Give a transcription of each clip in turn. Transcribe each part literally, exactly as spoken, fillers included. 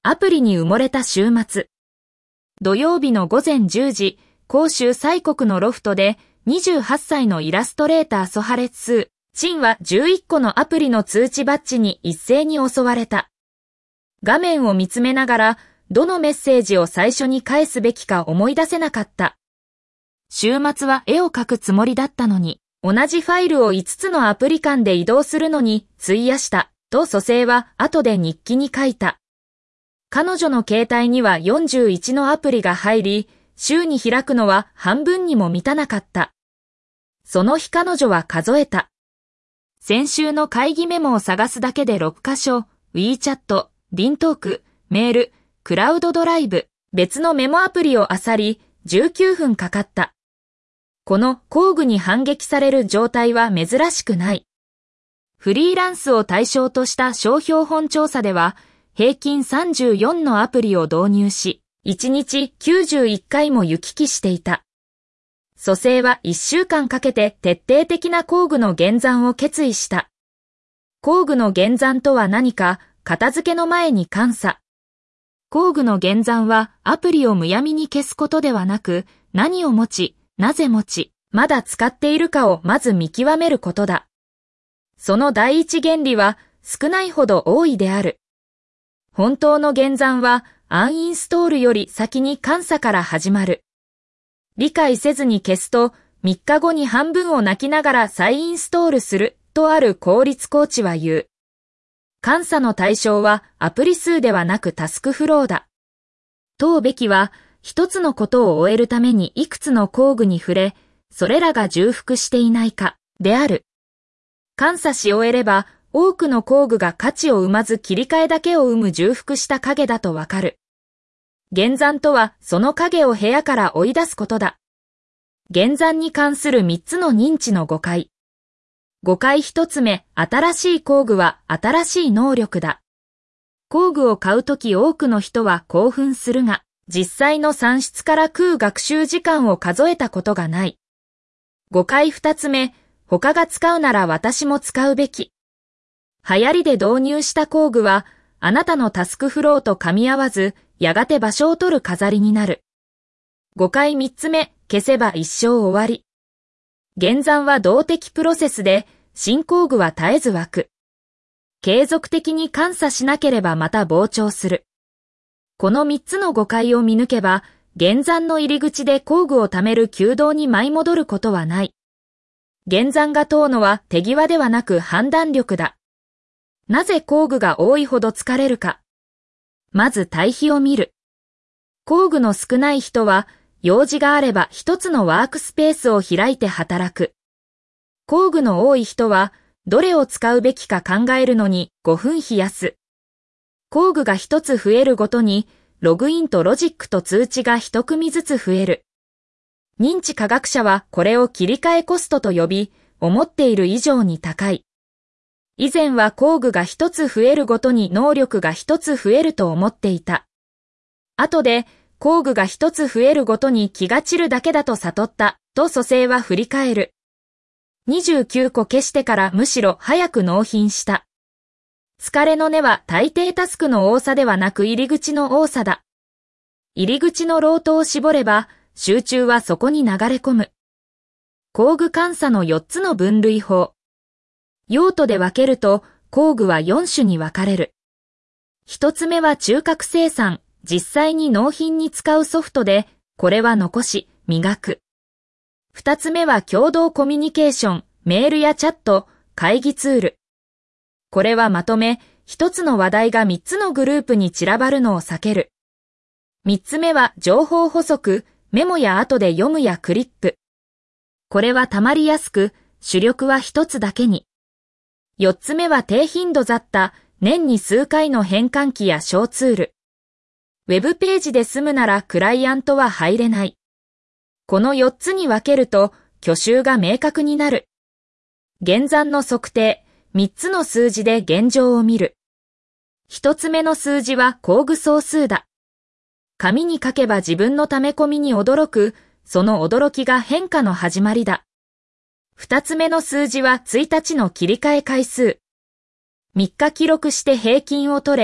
アプリに埋もれた週末。土曜日のごぜんじゅうじ、広州西国のロフトでにじゅうはっさいのイラストレーターソハレツー、チンはじゅういっこのアプリの通知バッジに一斉に襲われた。画面を見つめながら、どのメッセージを最初に返すべきか思い出せなかった。週末は絵を描くつもりだったのに、同じファイルをいつつのアプリ間で移動するのに費やした、と蘇生は後で日記に書いた。彼女の携帯にはよんじゅういちのアプリが入り、週に開くのは半分にも満たなかった。その日彼女は数えた。先週の会議メモを探すだけでろっかしょ、WeChat、リントーク、メール、クラウドドライブ、別のメモアプリを漁り、じゅうきゅうふんかかった。この工具に反撃される状態は珍しくない。フリーランスを対象とした商標本調査では、平均さんじゅうよんのアプリを導入し、いちにちきゅうじゅういっかいも行き来していた。蘇生はいっしゅうかんかけて徹底的な工具の減算を決意した。工具の減算とは何か、片付けの前に監査。工具の減算はアプリをむやみに消すことではなく、何を持ち、なぜ持ち、まだ使っているかをまず見極めることだ。その第一原理は少ないほど多いである。本当の減算はアンインストールより先に監査から始まる。理解せずに消すとみっかごに半分を泣きながら再インストールするとある効率コーチは言う。監査の対象はアプリ数ではなくタスクフローだ。問うべきは一つのことを終えるためにいくつの工具に触れ、それらが重複していないかである。監査し終えれば多くの工具が価値を生まず切り替えだけを生む重複した影だとわかる。減算とはその影を部屋から追い出すことだ。減算に関するみっつの認知の誤解。誤解一つ目、新しい工具は新しい能力だ。工具を買うとき多くの人は興奮するが、実際の算出から食う学習時間を数えたことがない。誤解二つ目、他が使うなら私も使うべき。流行りで導入した工具は、あなたのタスクフローと噛み合わず、やがて場所を取る飾りになる。誤解三つ目、消せば一生終わり。減算は動的プロセスで、新工具は絶えず湧く。継続的に監査しなければまた膨張する。この三つの誤解を見抜けば、減算の入り口で工具を貯める弓道に舞い戻ることはない。減算が問うのは手際ではなく判断力だ。なぜ工具が多いほど疲れるか。まず対比を見る。工具の少ない人は、用事があれば一つのワークスペースを開いて働く。工具の多い人は、どれを使うべきか考えるのにごふん費やす。工具が一つ増えるごとに、ログインとロジックと通知が一組ずつ増える。認知科学者はこれを切り替えコストと呼び、思っている以上に高い。以前は工具が一つ増えるごとに能力が一つ増えると思っていた。後で工具が一つ増えるごとに気が散るだけだと悟ったと蘇生は振り返る。にじゅうきゅうこ消してからむしろ早く納品した。疲れの根は大抵タスクの多さではなく入り口の多さだ。入り口のロートを絞れば集中はそこに流れ込む。工具監査のよっつの分類法。用途で分けると工具はよんしゅに分かれる。一つ目は中核生産、実際に納品に使うソフトで、これは残し、磨く。二つ目は共同コミュニケーション、メールやチャット、会議ツール。これはまとめ、一つの話題が三つのグループに散らばるのを避ける。三つ目は情報補足、メモや後で読むやクリップ。これは溜まりやすく、主力は一つだけに。四つ目は低頻度雑多、年に数回の変換器や小ツール。ウェブページで済むならクライアントは入れない。このよっつに分けると、去就が明確になる。減算の測定、みっつの数字で現状を見る。一つ目の数字は工具総数だ。紙に書けば自分の溜め込みに驚く、その驚きが変化の始まりだ。二つ目の数字はついたちの切り替え回数。みっか記録して平均を取れ、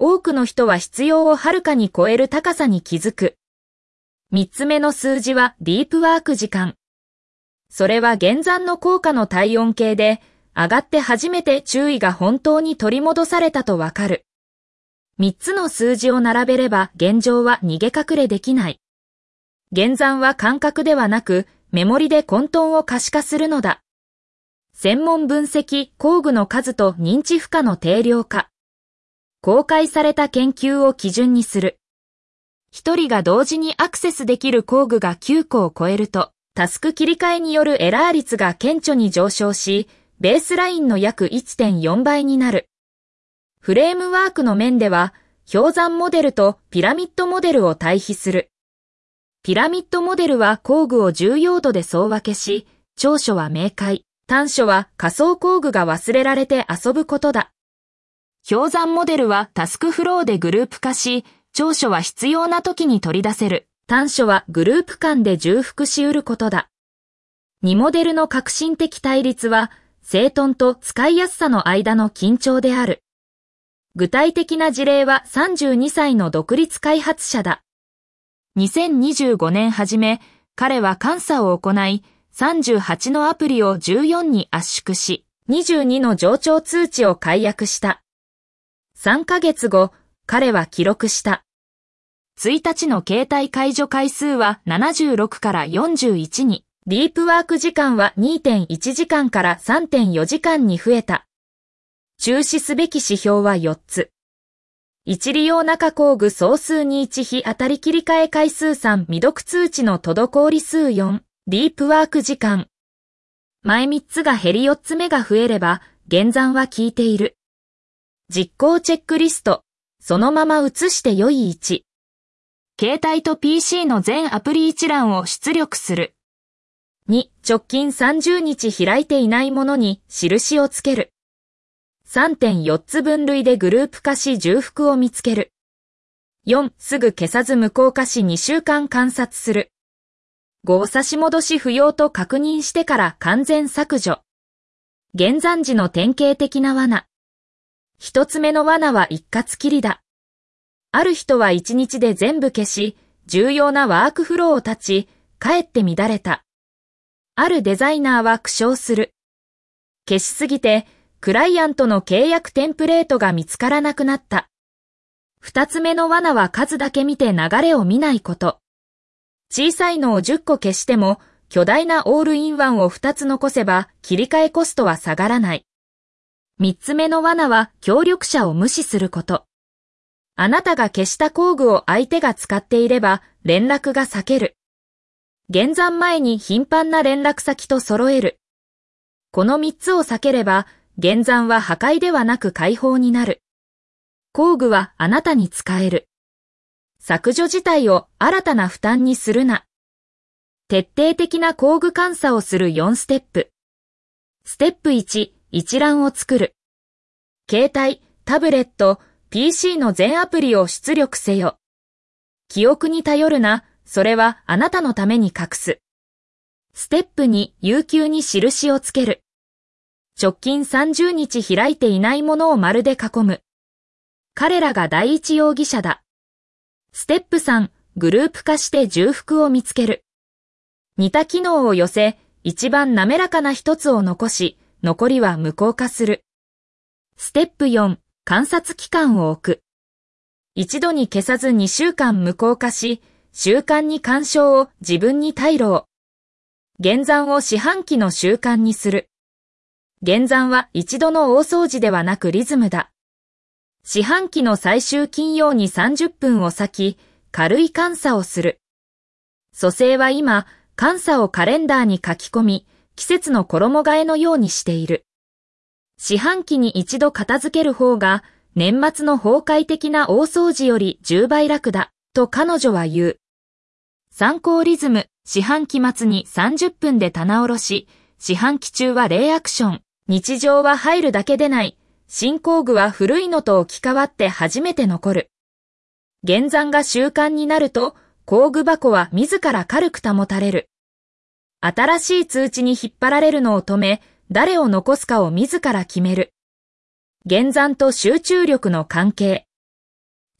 多くの人は必要をはるかに超える高さに気づく。三つ目の数字はディープワーク時間。それは現在の効果の体温計で、上がって初めて注意が本当に取り戻されたとわかる。三つの数字を並べれば現状は逃げ隠れできない。現在は感覚ではなく、メモリで混沌を可視化するのだ。専門分析工具の数と認知負荷の定量化。公開された研究を基準にする。一人が同時にアクセスできる工具がきゅうこを超えると、タスク切り替えによるエラー率が顕著に上昇し、ベースラインの約 いってんよん 倍になる。フレームワークの面では、氷山モデルとピラミッドモデルを対比する。ピラミッドモデルは工具を重要度で総分けし、長所は明快、短所は仮想工具が忘れられて遊ぶことだ。氷山モデルはタスクフローでグループ化し、長所は必要な時に取り出せる。短所はグループ間で重複し得ることだ。にモデルの革新的対立は、整頓と使いやすさの間の緊張である。具体的な事例はさんじゅうにさいの独立開発者だ。にせんにじゅうごねん初め、彼は監査を行い、さんじゅうはちのアプリをじゅうよんに圧縮し、にじゅうにの上長通知を解約した。さんかげつご、彼は記録した。いちにちの携帯解除回数はななじゅうろくからよんじゅういちに、ディープワーク時間は にてんいちじかんから さんてんよじかんに増えた。注視すべき指標はよっつ。一利用中工具総数にいち比当たり切り替え回数さん未読通知の滞り数よん、ディープワーク時間。前みっつが減りよっつめが増えれば、減算は効いている。実行チェックリスト、そのまま移して良いいち。携帯と ピーシー の全アプリ一覧を出力する。に、直近さんじゅうにち開いていないものに印をつける。さんてんよっつ分類でグループ化し重複を見つける。よん、すぐ消さず無効化しにしゅうかん観察する。ご、差し戻し不要と確認してから完全削除。減算時の典型的な罠。一つ目の罠は一括切りだ。ある人はいちにちで全部消し、重要なワークフローを断ち、かえって乱れた。あるデザイナーは苦笑する。消しすぎて、クライアントの契約テンプレートが見つからなくなった。二つ目の罠は数だけ見て流れを見ないこと。小さいのをじゅっこ消しても、巨大なオールインワンをふたつ残せば切り替えコストは下がらない。三つ目の罠は協力者を無視すること。あなたが消した工具を相手が使っていれば連絡が避ける。減算前に頻繁な連絡先と揃える。この三つを避ければ、減算は破壊ではなく解放になる。工具はあなたに使える。削除自体を新たな負担にするな。徹底的な工具監査をするよんステップ。ステップいち、一覧を作る。携帯、タブレット、ピーシー の全アプリを出力せよ。記憶に頼るな、それはあなたのために隠す。ステップに、有給に印をつける。直近さんじゅうにち開いていないものを丸で囲む。彼らが第一容疑者だ。ステップさん、グループ化して重複を見つける。似た機能を寄せ、一番滑らかな一つを残し、残りは無効化する。ステップよん、観察期間を置く。一度に消さずにしゅうかん無効化し、習慣に干渉を自分に退路。減算を四半期の習慣にする。減算は一度の大掃除ではなくリズムだ。四半期の最終金曜にさんじゅっぷんを割き、軽い監査をする。蘇生は今、監査をカレンダーに書き込み、季節の衣替えのようにしている。四半期に一度片付ける方が、年末の崩壊的な大掃除よりじゅうばい楽だ、と彼女は言う。参考リズム、四半期末にさんじゅっぷんで棚卸し、四半期中はレイアクション、日常は入るだけでない、新工具は古いのと置き換わって初めて残る。減算が習慣になると、工具箱は自ら軽く保たれる。新しい通知に引っ張られるのを止め、誰を残すかを自ら決める。減算と集中力の関係。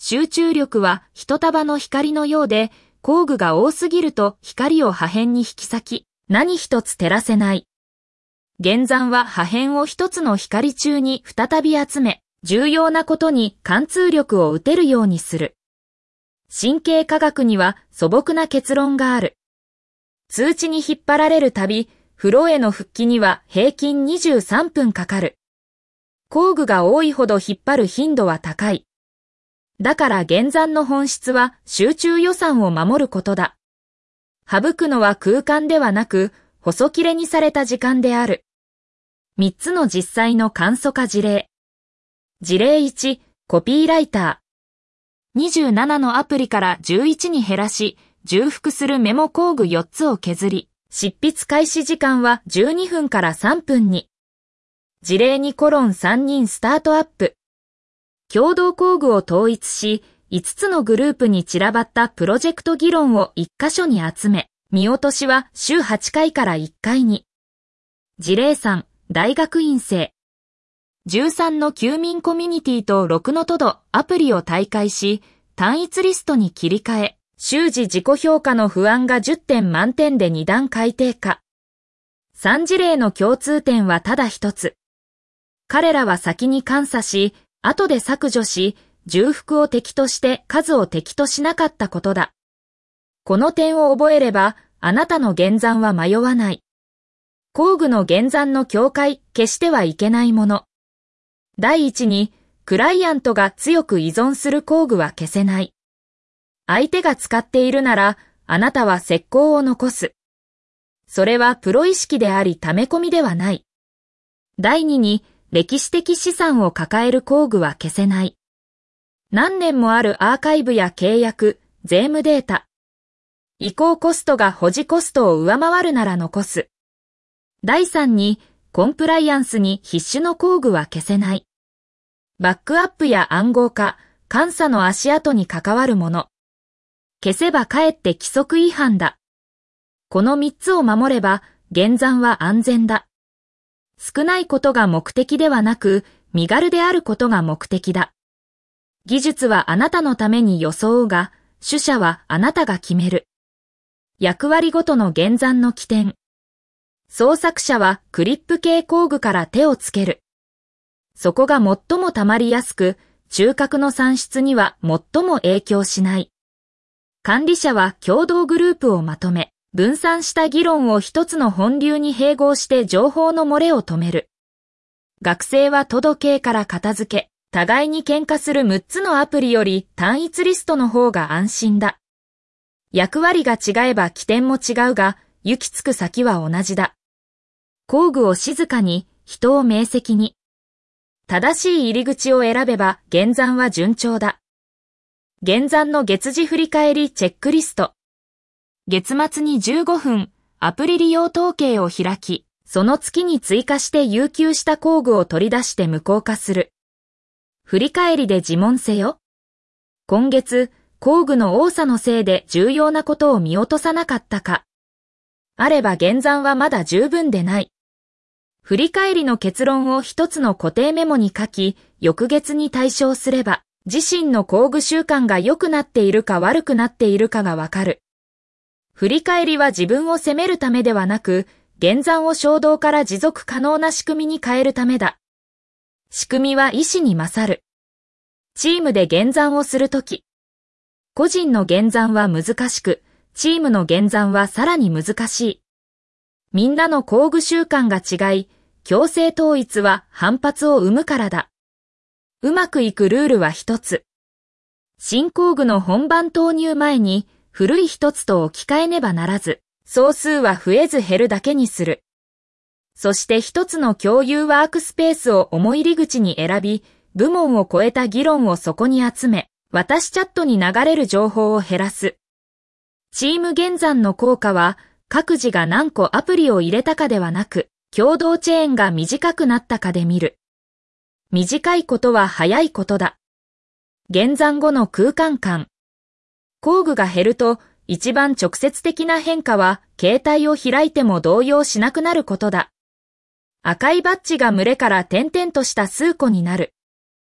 集中力は一束の光のようで、工具が多すぎると光を破片に引き裂き、何一つ照らせない。原山は破片を一つの光中に再び集め、重要なことに貫通力を打てるようにする。神経科学には素朴な結論がある。通知に引っ張られるたび、風呂への復帰には平均にじゅうさんぷんかかる。工具が多いほど引っ張る頻度は高い。だから原山の本質は集中予算を守ることだ。省くのは空間ではなく、細切れにされた時間である。みっつの実際の簡素化事例。事例いち、コピーライター。にじゅうななのアプリからじゅういちに減らし、重複するメモ工具よっつを削り、執筆開始時間はじゅうにふんからさんぷんに。事例にコロンさんにんスタートアップ。共同工具を統一し、いつつのグループに散らばったプロジェクト議論をいっ箇所に集め、見落としは週はちかいからいっかいに。事例さん、大学院生。じゅうさんの休眠コミュニティとろくのトドアプリを退会し、単一リストに切り替え、習字自己評価の不安がじゅってん満点でにだん改定化。さん事例の共通点はただ一つ。彼らは先に監査し、後で削除し、重複を敵として数を敵としなかったことだ。この点を覚えれば、あなたの原山は迷わない。工具の原山の境界、決してはいけないもの。第一に、クライアントが強く依存する工具は消せない。相手が使っているなら、あなたは石膏を残す。それはプロ意識であり溜め込みではない。第二に、歴史的資産を抱える工具は消せない。何年もあるアーカイブや契約、税務データ。移行コストが保持コストを上回るなら残す。第三に、コンプライアンスに必須の工具は消せない。バックアップや暗号化、監査の足跡に関わるもの。消せばかえって規則違反だ。この三つを守れば、原山は安全だ。少ないことが目的ではなく、身軽であることが目的だ。技術はあなたのために装うが、取捨はあなたが決める。役割ごとの原山の起点。創作者はクリップ系工具から手をつける。そこが最も溜まりやすく、中核の算出には最も影響しない。管理者は共同グループをまとめ、分散した議論を一つの本流に併合して情報の漏れを止める。学生はトド系から片付け、互いに喧嘩するむっつのアプリより単一リストの方が安心だ。役割が違えば起点も違うが、行き着く先は同じだ。工具を静かに、人を明晰に。正しい入り口を選べば原山は順調だ。原山の月次振り返りチェックリスト。月末にじゅうごふん、アプリ利用統計を開き、その月に追加して有給した工具を取り出して無効化する。振り返りで自問せよ。今月、工具の多さのせいで重要なことを見落とさなかったか。あれば原山はまだ十分でない。振り返りの結論を一つの固定メモに書き、翌月に対象すれば、自身の工具習慣が良くなっているか悪くなっているかがわかる。振り返りは自分を責めるためではなく、原山を衝動から持続可能な仕組みに変えるためだ。仕組みは意志に勝る。チームで原山をするとき。個人の原山は難しく、チームの原山はさらに難しい。みんなの工具習慣が違い、強制統一は反発を生むからだ。うまくいくルールは一つ。新工具の本番投入前に古い一つと置き換えねばならず、総数は増えず減るだけにする。そして一つの共有ワークスペースを思い入り口に選び、部門を超えた議論をそこに集め、私チャットに流れる情報を減らす。チーム原山の効果は、各自が何個アプリを入れたかではなく、共同チェーンが短くなったかで見る。短いことは早いことだ。原山後の空間感。工具が減ると、一番直接的な変化は、携帯を開いても動揺しなくなることだ。赤いバッジが群れから点々とした数個になる。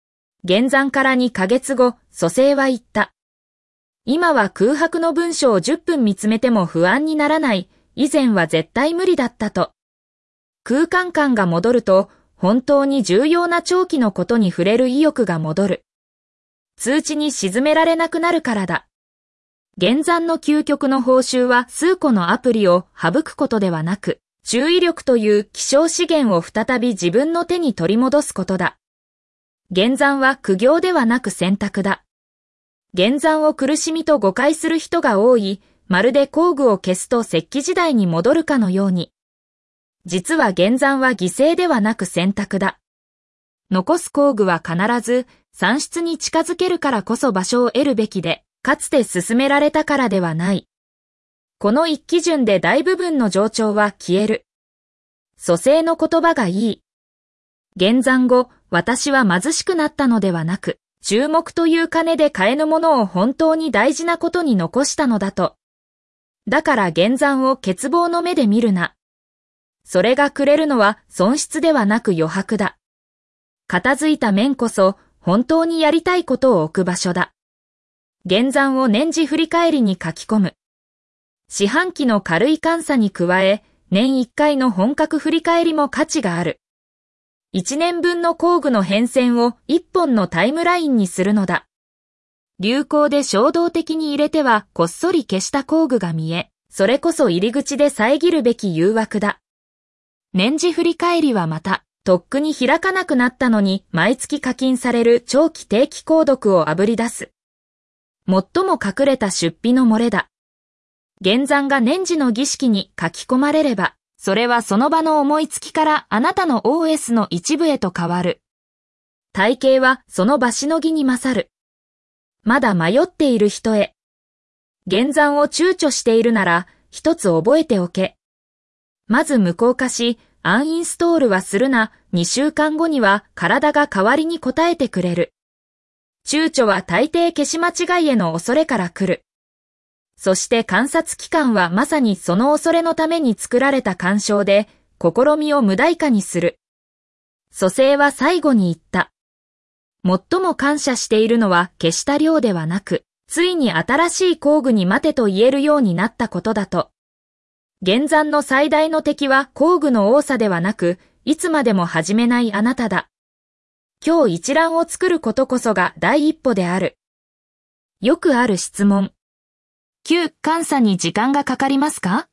現算からにかげつご、蘇生は言った。今は空白の文章をじゅっぷん見つめても不安にならない。以前は絶対無理だったと。空間感が戻ると、本当に重要な長期のことに触れる意欲が戻る。通知に沈められなくなるからだ。現算の究極の報酬は数個のアプリを省くことではなく、注意力という希少資源を再び自分の手に取り戻すことだ。現算は苦行ではなく選択だ。現算を苦しみと誤解する人が多い、まるで工具を消すと石器時代に戻るかのように。実は現算は犠牲ではなく選択だ。残す工具は必ず産出に近づけるからこそ場所を得るべきで、かつて進められたからではない。この一基準で大部分の冗長は消える。蘇生の言葉がいい。現算後、私は貧しくなったのではなく、注目という金で買えぬものを本当に大事なことに残したのだと。だから現算を欠乏の目で見るな。それがくれるのは損失ではなく余白だ。片付いた面こそ本当にやりたいことを置く場所だ。現算を年次振り返りに書き込む。四半期の軽い監査に加え、年一回の本格振り返りも価値がある。一年分の工具の変遷を一本のタイムラインにするのだ。流行で衝動的に入れてはこっそり消した工具が見え、それこそ入り口で遮るべき誘惑だ。年次振り返りはまた、とっくに開かなくなったのに毎月課金される長期定期購読をあぶり出す。最も隠れた出費の漏れだ。現算が年次の儀式に書き込まれれば、それはその場の思いつきからあなたの オーエス の一部へと変わる。体系はその場しのぎに勝る。まだ迷っている人へ。現算を躊躇しているなら、一つ覚えておけ。まず無効化し、アンインストールはするな、にしゅうかんごには体が代わりに答えてくれる。躊躇は大抵消し間違いへの恐れから来る。そして観察期間はまさにその恐れのために作られた干渉で、試みを無代価にする。蘇生は最後に言った。最も感謝しているのは消した量ではなく、ついに新しい工具に待てと言えるようになったことだと。現算の最大の敵は工具の多さではなく、いつまでも始めないあなただ。今日一覧を作ることこそが第一歩である。よくある質問。旧監査に時間がかかりますか？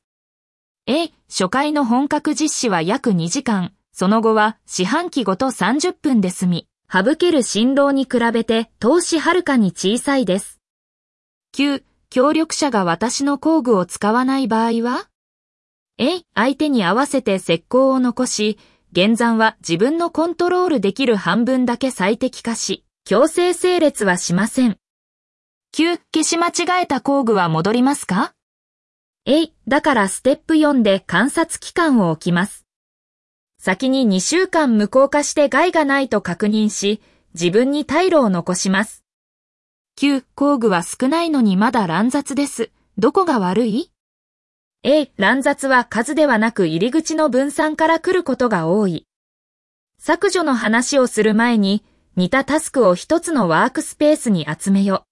A、初回の本格実施は約にじかん、その後は四半期ごとさんじゅっぷんで済み、省ける辛労に比べて投資はるかに小さいです。きゅう、協力者が私の工具を使わない場合は？ A、相手に合わせて石膏を残し、現算は自分のコントロールできる半分だけ最適化し、強制整列はしません。きゅう、消し間違えた工具は戻りますか？ A、だからステップよんで観察期間を置きます。先ににしゅうかん無効化して害がないと確認し、自分に退路を残します。きゅう、工具は少ないのにまだ乱雑です。どこが悪い？ A、乱雑は数ではなく入り口の分散から来ることが多い。削除の話をする前に、似たタスクを一つのワークスペースに集めよ。